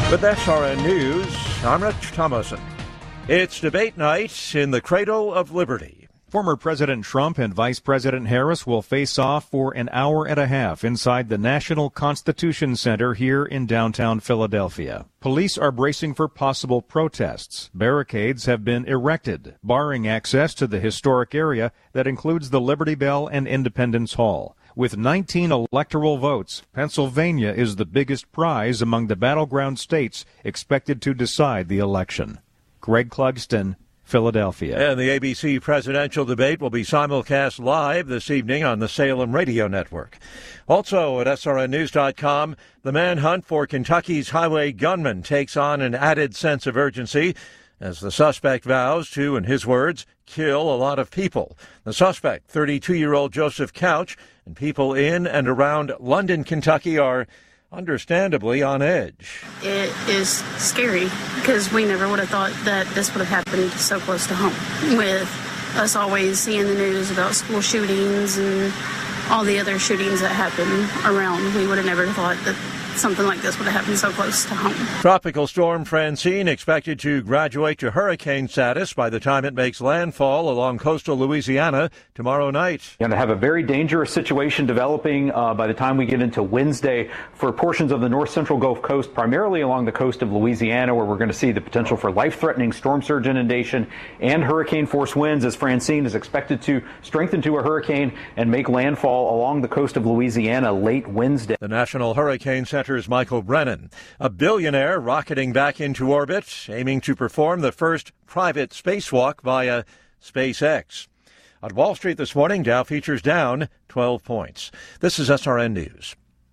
With SRN News, I'm Rich Thomason. It's debate night in the Cradle of Liberty. Former President Trump and Vice President Harris will face off for an hour and a half inside the National Constitution Center here in downtown Philadelphia. Police are bracing for possible protests. Barricades have been erected, barring access to the historic area that includes the Liberty Bell and Independence Hall. With 19 electoral votes, Pennsylvania is the biggest prize among the battleground states expected to decide the election. Greg Clugston, Philadelphia. And the ABC presidential debate will be simulcast live this evening on the Salem Radio Network. Also at srnnews.com, the manhunt for Kentucky's highway gunman takes on an added sense of urgency as the suspect vows to, in his words, kill a lot of people. The suspect, 32-year-old Joseph Couch, and people in and around London, Kentucky are understandably on edge. It is scary because we never would have thought that this would have happened so close to home. With us always seeing the news about school shootings and all the other shootings that happen around, we would have never thought that something like this would have happened so close to home. Tropical storm Francine expected to graduate to hurricane status by the time it makes landfall along coastal Louisiana tomorrow night. You're going to have a very dangerous situation developing by the time we get into Wednesday for portions of the north central Gulf Coast, primarily along the coast of Louisiana, where we're going to see the potential for life-threatening storm surge inundation and hurricane-force winds as Francine is expected to strengthen to a hurricane and make landfall along the coast of Louisiana late Wednesday. The National Hurricane Center's Michael Brennan, a billionaire rocketing back into orbit, aiming to perform the first private spacewalk via SpaceX. On Wall Street this morning, Dow futures down 12 points. This is SRN News.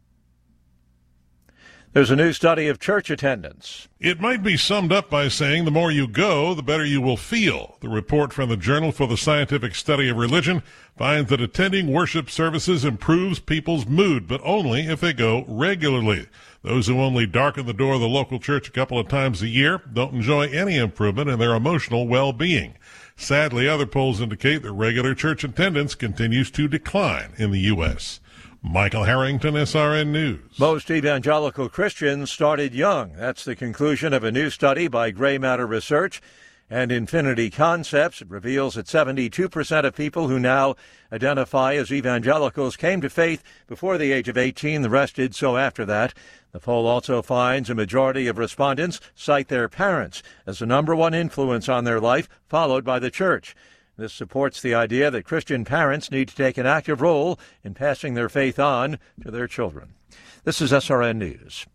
There's a new study of church attendance. It might be summed up by saying the more you go, the better you will feel. The report from the Journal for the Scientific Study of Religion finds that attending worship services improves people's mood, but only if they go regularly. Those who only darken the door of the local church a couple of times a year don't enjoy any improvement in their emotional well-being. Sadly, other polls indicate that regular church attendance continues to decline in the U.S. Michael Harrington, SRN News. Most evangelical Christians started young. That's the conclusion of a new study by Gray Matter Research and Infinity Concepts. It reveals that 72% of people who now identify as evangelicals came to faith before the age of 18. The rest did so after that. The poll also finds a majority of respondents cite their parents as the number one influence on their life, followed by the church. This supports the idea that Christian parents need to take an active role in passing their faith on to their children. This is SRN News.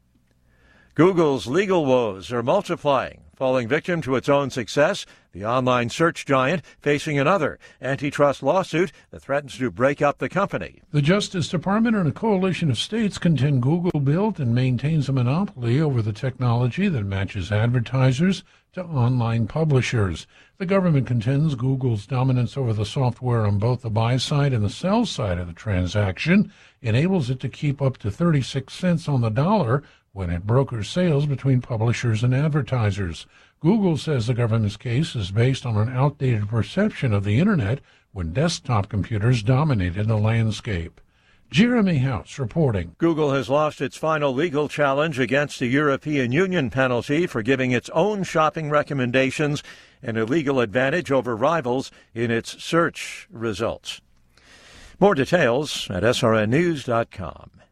Google's legal woes are multiplying. Falling victim to its own success, the online search giant facing another antitrust lawsuit that threatens to break up the company. The Justice Department and a coalition of states contend Google built and maintains a monopoly over the technology that matches advertisers to online publishers. The government contends Google's dominance over the software on both the buy side and the sell side of the transaction enables it to keep up to 36 cents on the dollar when it brokers sales between publishers and advertisers. Google says the government's case is based on an outdated perception of the Internet when desktop computers dominated the landscape. Jeremy House reporting. Google has lost its final legal challenge against the European Union penalty for giving its own shopping recommendations an illegal advantage over rivals in its search results. More details at srnnews.com.